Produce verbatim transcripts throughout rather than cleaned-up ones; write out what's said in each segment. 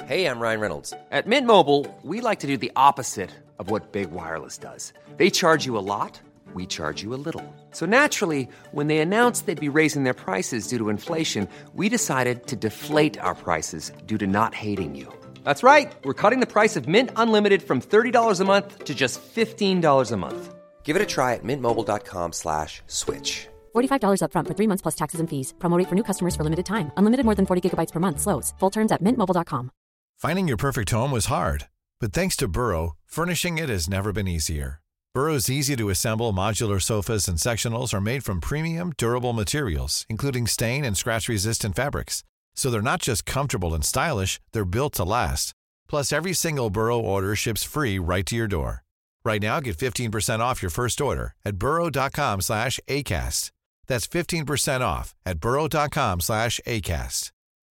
Hey, I'm Ryan Reynolds. At Mint Mobile, we like to do the opposite of what Big Wireless does. They charge you a lot, we charge you a little. So naturally, when they announced they'd be raising their prices due to inflation, we decided to deflate our prices due to not hating you. That's right. We're cutting the price of Mint Unlimited from thirty dollars a month to just fifteen dollars a month. Give it a try at mintmobile.com slash switch. forty-five dollars up front for three months plus taxes and fees. Promo rate for new customers for limited time. Unlimited more than forty gigabytes per month slows. Full terms at mint mobile dot com. Finding your perfect home was hard, but thanks to Burrow, furnishing it has never been easier. Burrow's easy-to-assemble modular sofas and sectionals are made from premium, durable materials, including stain and scratch-resistant fabrics. So they're not just comfortable and stylish, they're built to last. Plus, every single Burrow order ships free right to your door. Right now, get fifteen percent off your first order at burrow.com slash ACAST. That's fifteen percent off at burrow.com slash ACAST.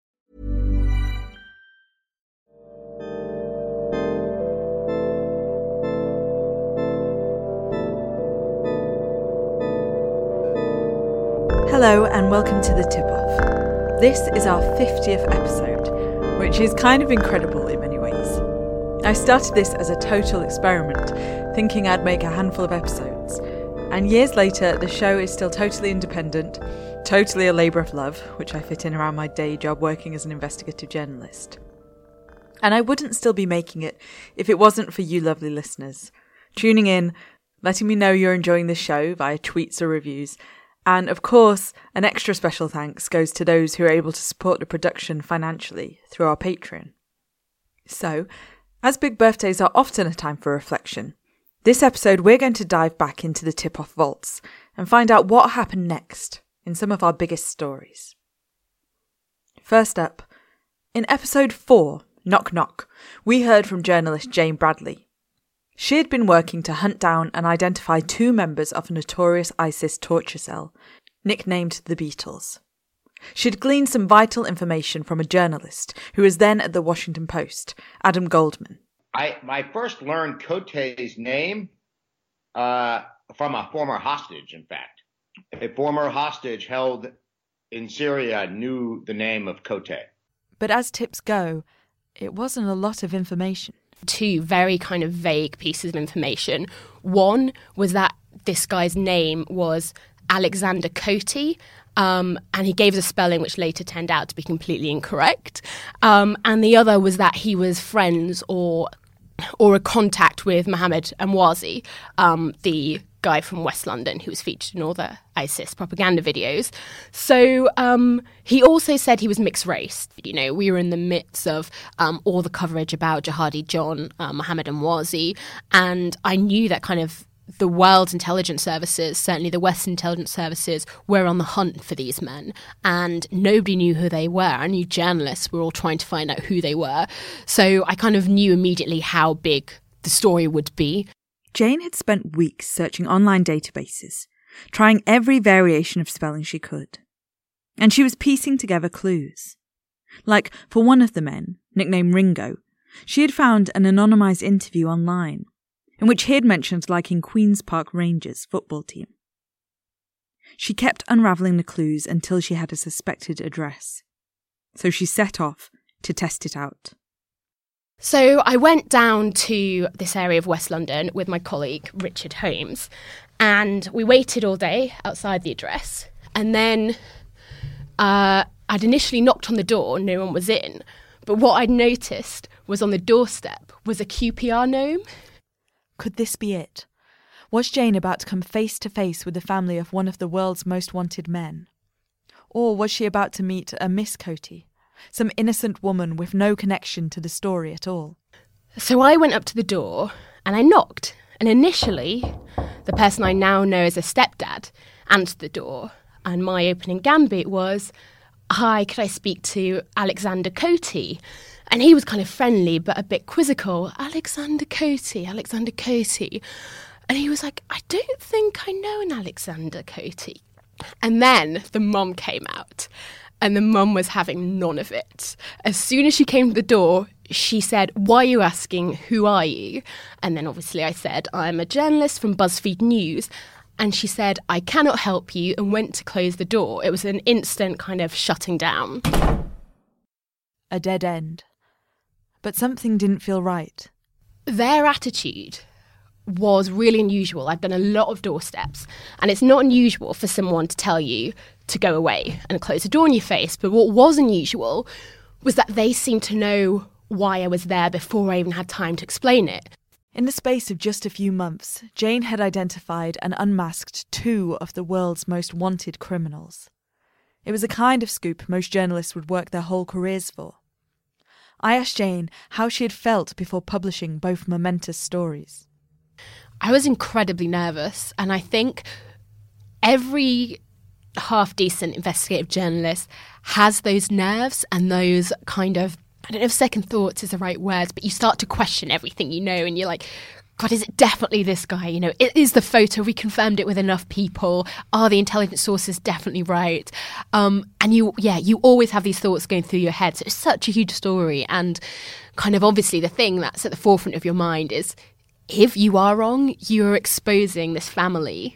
Hello and welcome to The Tip-Off. This is our fiftieth episode, which is kind of incredible in many ways. I started this as a total experiment, thinking I'd make a handful of episodes. And years later, the show is still totally independent, totally a labour of love, which I fit in around my day job working as an investigative journalist. And I wouldn't still be making it if it wasn't for you lovely listeners, tuning in, letting me know you're enjoying the show via tweets or reviews. And of course, an extra special thanks goes to those who are able to support the production financially through our Patreon. So, as big birthdays are often a time for reflection, this episode we're going to dive back into the tip-off vaults and find out what happened next in some of our biggest stories. First up, in episode four, Knock Knock, we heard from journalist Jane Bradley. She had been working to hunt down and identify two members of a notorious ISIS torture cell, nicknamed the Beatles. She'd gleaned some vital information from a journalist who was then at the Washington Post, Adam Goldman. I, I first learned Cote's name uh, from a former hostage, in fact. A former hostage held in Syria knew the name of Cote. But as tips go, it wasn't a lot of information. Two very kind of vague pieces of information. One was that this guy's name was Alexander Cote, um, and he gave us a spelling which later turned out to be completely incorrect. Um, and the other was that he was friends or or a contact with Mohammed Emwazi, um, the guy from West London who was featured in all the ISIS propaganda videos. So um, he also said he was mixed race. You know, we were in the midst of um, all the coverage about Jihadi John, uh, Mohammed Emwazi, and I knew that kind of the world's intelligence services, certainly the Western intelligence services, were on the hunt for these men, and nobody knew who they were. I knew journalists were all trying to find out who they were. So I kind of knew immediately how big the story would be. Jane had spent weeks searching online databases, trying every variation of spelling she could. And she was piecing together clues. Like, for one of the men, nicknamed Ringo, she had found an anonymised interview online, in which he had mentioned liking Queen's Park Rangers football team. She kept unravelling the clues until she had a suspected address. So she set off to test it out. So I went down to this area of West London with my colleague, Richard Holmes, and we waited all day outside the address. And then uh, I'd initially knocked on the door, no one was in. But what I'd noticed was on the doorstep was a Q P R gnome. Could this be it? Was Jane about to come face to face with the family of one of the world's most wanted men? Or was she about to meet a Miss Cote, some innocent woman with no connection to the story at all? So I went up to the door and I knocked. And initially, the person I now know as a stepdad answered the door. And my opening gambit was, "Hi, could I speak to Alexander Cote?" And he was kind of friendly, but a bit quizzical. Alexander Cote, Alexander Cote. And he was like, "I don't think I know an Alexander Cote." And then the mum came out. And the mum was having none of it. As soon as she came to the door, she said, "Why are you asking? Who are you?" And then obviously I said, "I'm a journalist from BuzzFeed News." And she said, "I cannot help you," and went to close the door. It was an instant kind of shutting down. A dead end. but something didn't feel right. Their attitude was really unusual. I've done a lot of doorsteps, and it's not unusual for someone to tell you to go away and close the door in your face. But what was unusual was that they seemed to know why I was there before I even had time to explain it. In the space of just a few months, Jane had identified and unmasked two of the world's most wanted criminals. It was a kind of scoop most journalists would work their whole careers for. I asked Jane how she had felt before publishing both momentous stories. I was incredibly nervous, and I think every half-decent investigative journalist has those nerves and those kind of, I don't know if second thoughts is the right words, but you start to question everything you know, and you're like, God, is it definitely this guy? You know, it is the photo. We confirmed it with enough people. Are the intelligence sources definitely right? Um, and you, yeah, you always have these thoughts going through your head. So it's such a huge story. And kind of obviously the thing that's at the forefront of your mind is, if you are wrong, you're exposing this family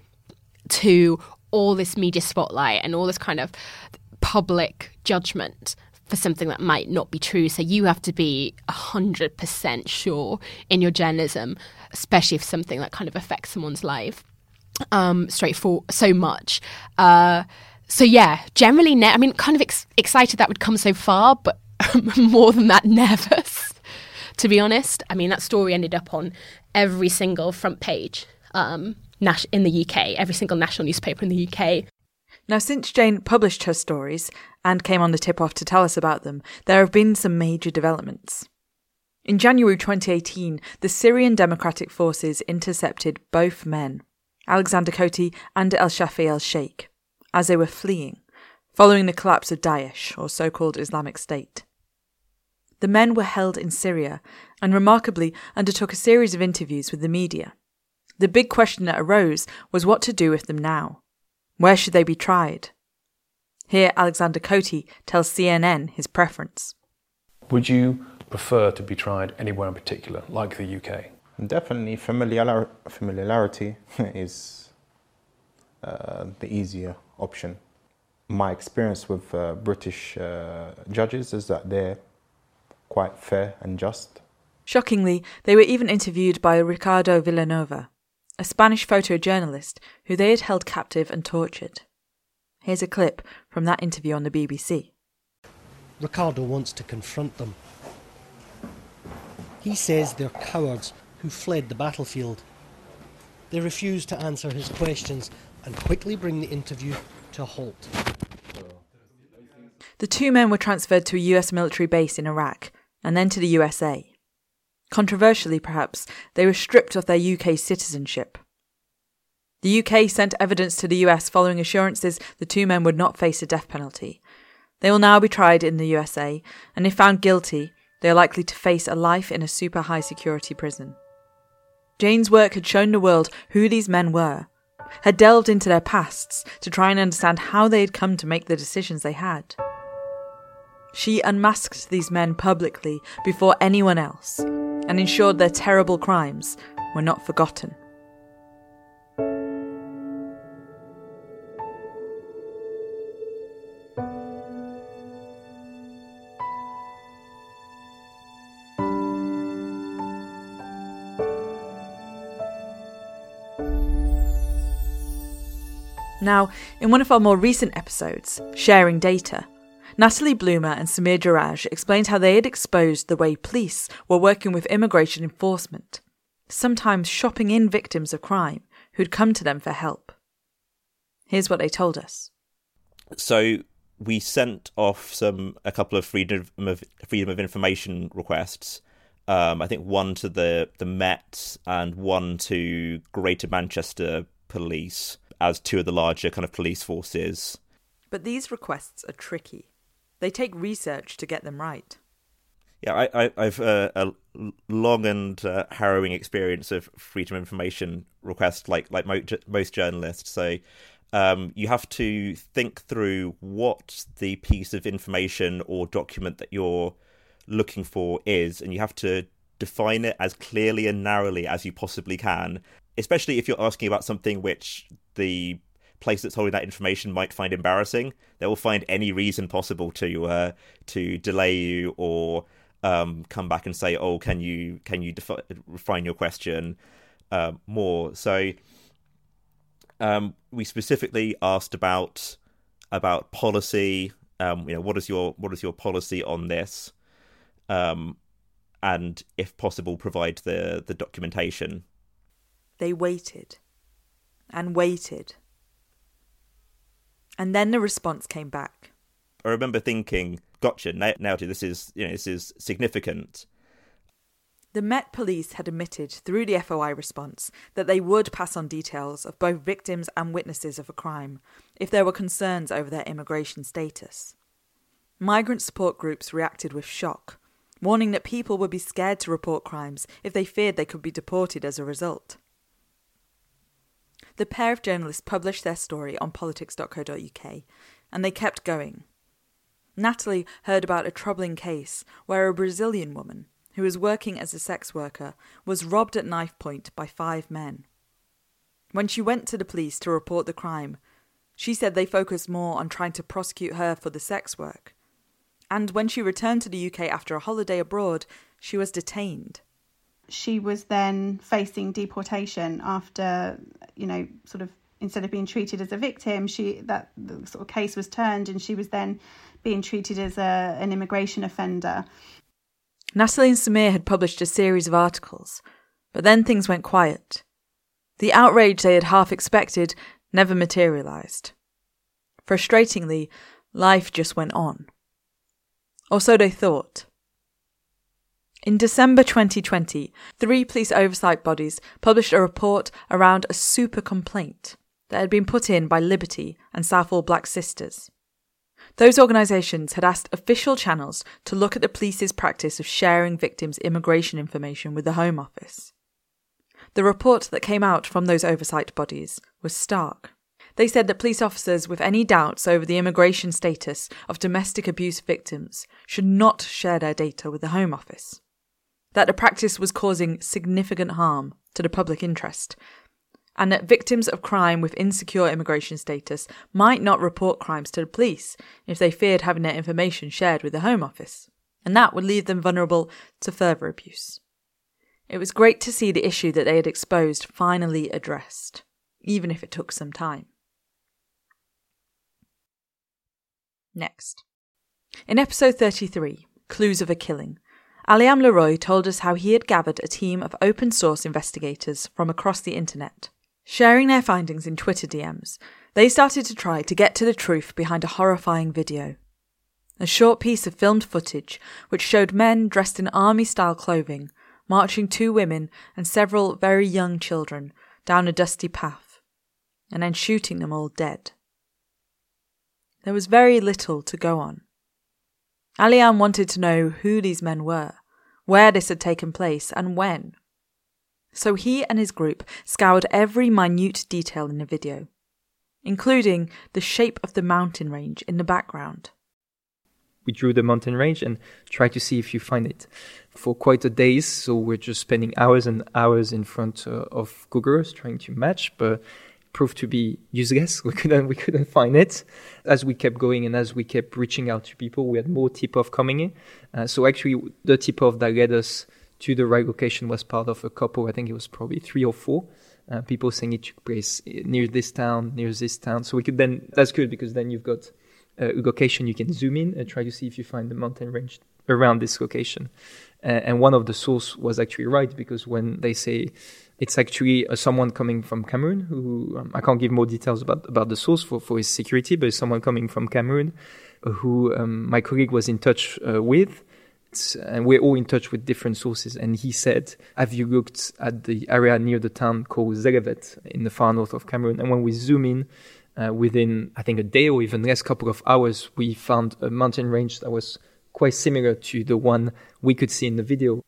to all this media spotlight and all this kind of public judgment for something that might not be true. So you have to be one hundred percent sure in your journalism, especially if something that kind of affects someone's life um, straightforward so much. Uh, so yeah, generally, ne- I mean, kind of ex- excited that would come so far, but more than that, nervous, to be honest. I mean, that story ended up on every single front page um, nas- in the U K, every single national newspaper in the U K. Now, since Jane published her stories and came on the tip-off to tell us about them, there have been some major developments. In January twenty eighteen, the Syrian Democratic Forces intercepted both men, Alexander Koti and El-Shafi el-Sheikh, as they were fleeing, following the collapse of Daesh, or so-called Islamic State. The men were held in Syria and remarkably undertook a series of interviews with the media. The big question that arose was what to do with them now. Where should they be tried? Here, Alexander Koti tells C N N his preference. Would you prefer to be tried anywhere in particular, like the U K? Definitely familiar- familiarity is uh, the easier option. My experience with uh, British uh, judges is that they're quite fair and just. Shockingly, they were even interviewed by Ricardo Villanova, a Spanish photojournalist who they had held captive and tortured. Here's a clip from that interview on the B B C. Ricardo wants to confront them. He says they're cowards who fled the battlefield. They refuse to answer his questions and quickly bring the interview to a halt. The two men were transferred to a U S military base in Iraq and then to the U S A. Controversially, perhaps, they were stripped of their U K citizenship. The U K sent evidence to the U S following assurances the two men would not face a death penalty. They will now be tried in the U S A, and if found guilty, they are likely to face a life in a super high security prison. Jane's work had shown the world who these men were, had delved into their pasts to try and understand how they had come to make the decisions they had. She unmasked these men publicly before anyone else and ensured their terrible crimes were not forgotten. Now, in one of our more recent episodes, Sharing Data, Natalie Bloomer and Samir Jarraj explained how they had exposed the way police were working with immigration enforcement, sometimes shopping in victims of crime who'd come to them for help. Here's what they told us. So we sent off some a couple of freedom of freedom of information requests. Um, I think one to the the Met and one to Greater Manchester Police as two of the larger kind of police forces. But these requests are tricky. They take research to get them right. Yeah, I, I, I've uh, a long and uh, harrowing experience of freedom of information requests, like like mo- most journalists. So um, you have to think through what the piece of information or document that you're looking for is, and you have to define it as clearly and narrowly as you possibly can, especially if you're asking about something which the place that's holding that information might find embarrassing. They will find any reason possible to uh, to delay you or um, come back and say, "Oh, can you can you defi- refine your question uh, more?" So um, we specifically asked about about policy. Um, you know, what is your what is your policy on this? Um, and if possible, provide the the documentation. They waited and waited. And then the response came back. I remember thinking, gotcha, now, now this is, you know, this is significant. The Met Police had admitted through the F O I response that they would pass on details of both victims and witnesses of a crime if there were concerns over their immigration status. Migrant support groups reacted with shock, warning that people would be scared to report crimes if they feared they could be deported as a result. The pair of journalists published their story on politics dot co dot uk, and they kept going. Natalie heard about a troubling case where a Brazilian woman, who was working as a sex worker, was robbed at knife point by five men. When she went to the police to report the crime, she said they focused more on trying to prosecute her for the sex work. And when she returned to the U K after a holiday abroad, she was detained. She was then facing deportation after, you know, sort of, instead of being treated as a victim, she that the sort of case was turned and she was then being treated as a, an immigration offender. Natalie and Samir had published a series of articles, but then things went quiet. The outrage they had half expected never materialised. Frustratingly, life just went on. Or so they thought. In December twenty twenty, three police oversight bodies published a report around a super complaint that had been put in by Liberty and Southall Black Sisters. Those organisations had asked official channels to look at the police's practice of sharing victims' immigration information with the Home Office. The report that came out from those oversight bodies was stark. They said that police officers with any doubts over the immigration status of domestic abuse victims should not share their data with the Home Office. That the practice was causing significant harm to the public interest, and that victims of crime with insecure immigration status might not report crimes to the police if they feared having their information shared with the Home Office, and that would leave them vulnerable to further abuse. It was great to see the issue that they had exposed finally addressed, even if it took some time. Next. In episode thirty-three, Clues of a Killing, Aliam Leroy told us how he had gathered a team of open-source investigators from across the internet. Sharing their findings in Twitter D Ms, they started to try to get to the truth behind a horrifying video. A short piece of filmed footage which showed men dressed in army-style clothing marching two women and several very young children down a dusty path, and then shooting them all dead. There was very little to go on. Aliam wanted to know who these men were, where this had taken place, and when. So he and his group scoured every minute detail in the video, including the shape of the mountain range in the background. We drew the mountain range and tried to see if you find it for quite a days. So we're just spending hours and hours in front uh, of Google Earth trying to match, but proved to be useless. We couldn't we couldn't find it. As we kept going and as we kept reaching out to people, we had more tip-off coming in. Uh, so actually, the tip-off that led us to the right location was part of a couple. I think it was probably three or four uh, people saying it took place near this town, near this town. So we could then, that's good because then you've got a location you can zoom in and try to see if you find the mountain range around this location. Uh, and one of the source was actually right, because when they say it's actually uh, someone coming from Cameroon who, um, I can't give more details about, about the source for, for his security, but it's someone coming from Cameroon uh, who um, my colleague was in touch uh, with. And we're all in touch with different sources. And he said, have you looked at the area near the town called Zelevet in the far north of Cameroon? And when we zoom in, uh, within, I think, a day or even less couple of hours, we found a mountain range that was quite similar to the one we could see in the video.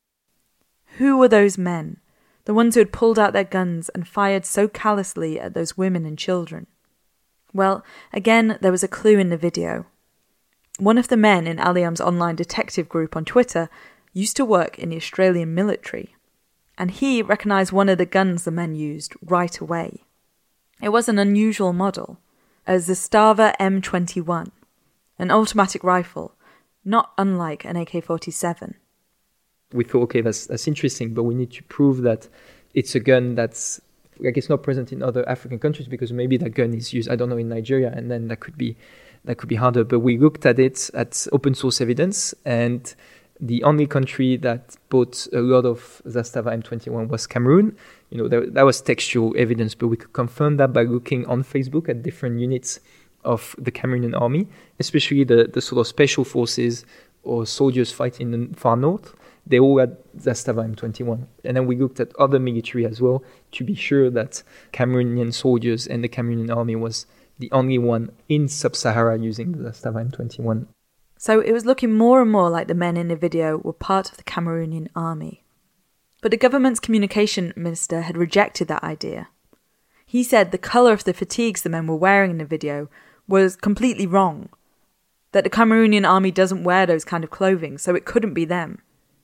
Who were those men? The ones who had pulled out their guns and fired so callously at those women and children? Well, again, there was a clue in the video. One of the men in Aliam's online detective group on Twitter used to work in the Australian military, and he recognised one of the guns the men used right away. It was an unusual model, a Zastava M twenty-one, an automatic rifle not unlike an A K forty-seven. We thought, okay, that's, that's interesting, but we need to prove that it's a gun that's, like, it's not present in other African countries, because maybe that gun is used, I don't know, in Nigeria, and then that could be that could be harder. But we looked at it at open source evidence, and the only country that bought a lot of Zastava M twenty-one was Cameroon. You know, there, that was textual evidence, but we could confirm that by looking on Facebook at different units of the Cameroonian army, especially the, the sort of special forces or soldiers fighting in the far north. They all had Zastava M twenty-one. And then we looked at other military as well to be sure that Cameroonian soldiers and the Cameroonian army was the only one in Sub-Sahara using the Zastava M twenty-one. So it was looking more and more like the men in the video were part of the Cameroonian army. But the government's communication minister had rejected that idea. He said the colour of the fatigues the men were wearing in the video was completely wrong, that the Cameroonian army doesn't wear those kind of clothing, so it couldn't be them.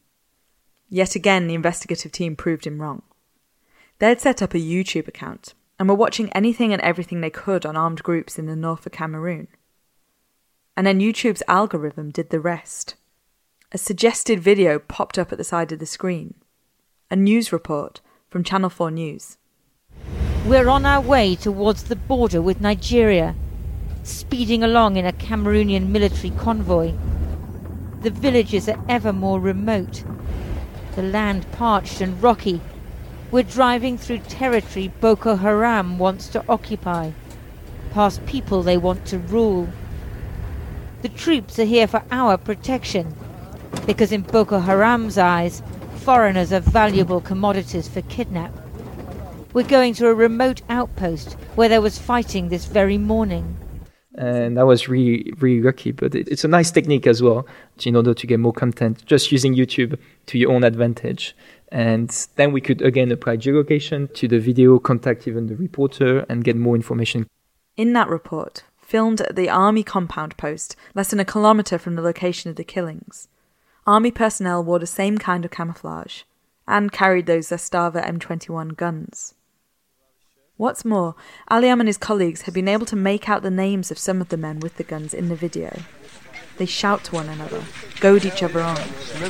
Yet again, the investigative team proved him wrong. They had set up a YouTube account and were watching anything and everything they could on armed groups in the north of Cameroon. And then YouTube's algorithm did the rest. A suggested video popped up at the side of the screen. A news report from Channel four News. We're on our way towards the border with Nigeria, speeding along in a Cameroonian military convoy. The villages are ever more remote, the land parched and rocky. We're driving through territory Boko Haram wants to occupy, past people they want to rule. The troops are here for our protection, because in Boko Haram's eyes, foreigners are valuable commodities for kidnap. We're going to a remote outpost where there was fighting this very morning. And I was really, really lucky. But it, it's a nice technique as well, in order to get more content, just using YouTube to your own advantage. And then we could again apply geolocation to the video, contact even the reporter, and get more information. In that report, filmed at the army compound post, less than a kilometre from the location of the killings, army personnel wore the same kind of camouflage and carried those Zastava M twenty-one guns. What's more, Aliam and his colleagues had been able to make out the names of some of the men with the guns in the video. They shout to one another, goad each other on.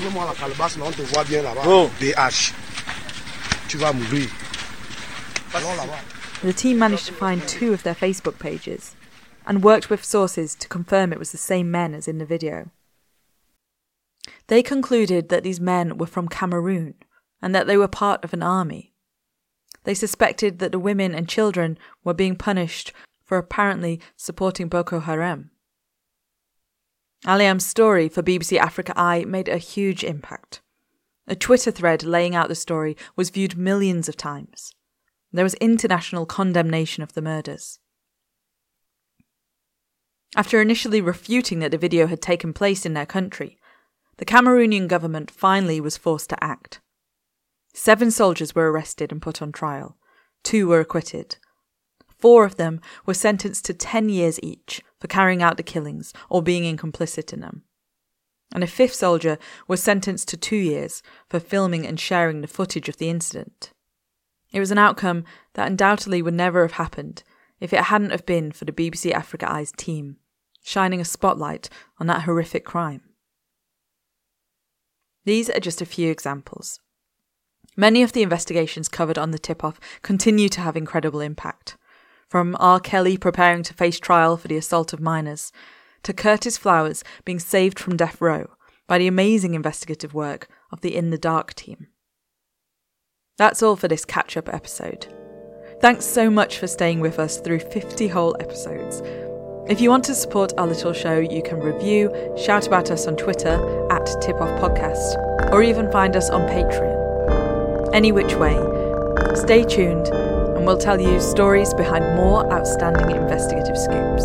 The team managed to find two of their Facebook pages and worked with sources to confirm it was the same men as in the video. They concluded that these men were from Cameroon and that they were part of an army. They suspected that the women and children were being punished for apparently supporting Boko Haram. Aliam's story for B B C Africa Eye made a huge impact. A Twitter thread laying out the story was viewed millions of times. There was international condemnation of the murders. After initially refuting that the video had taken place in their country, the Cameroonian government finally was forced to act. Seven soldiers were arrested and put on trial. Two were acquitted. Four of them were sentenced to ten years each for carrying out the killings or being complicit in them. And a fifth soldier was sentenced to two years for filming and sharing the footage of the incident. It was an outcome that undoubtedly would never have happened if it hadn't have been for the B B C Africa Eye's team, shining a spotlight on that horrific crime. These are just a few examples. Many of the investigations covered on the tip-off continue to have incredible impact, from R. Kelly preparing to face trial for the assault of minors, to Curtis Flowers being saved from death row by the amazing investigative work of the In the Dark team. That's all for this catch-up episode. Thanks so much for staying with us through fifty whole episodes. If you want to support our little show, you can review, shout about us on Twitter at Tipoff Podcast, or even find us on Patreon. Any which way, stay tuned and we'll tell you stories behind more outstanding investigative scoops.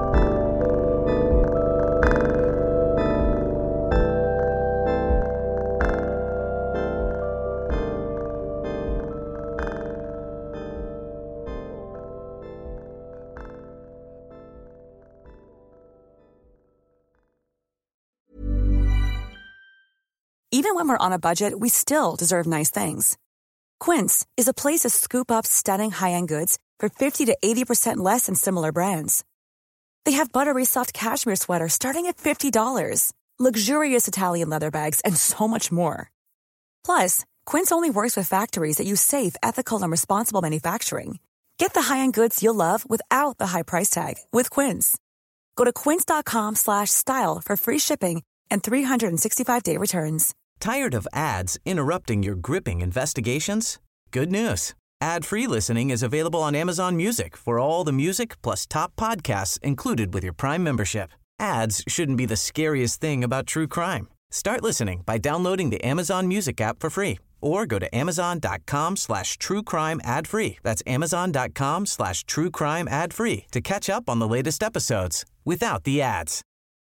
Even when we're on a budget, we still deserve nice things. Quince is a place to scoop up stunning high-end goods for fifty to eighty percent less than similar brands. They have buttery soft cashmere sweaters starting at fifty dollars, luxurious Italian leather bags, and so much more. Plus, Quince only works with factories that use safe, ethical, and responsible manufacturing. Get the high-end goods you'll love without the high price tag with Quince. Go to quince.com slash style for free shipping and three sixty-five day returns. Tired of ads interrupting your gripping investigations? Good news. Ad-free listening is available on Amazon Music for all the music plus top podcasts included with your Prime membership. Ads shouldn't be the scariest thing about true crime. Start listening by downloading the Amazon Music app for free or go to amazon.com slash true crime ad free. That's amazon.com slash true crime ad free to catch up on the latest episodes without the ads.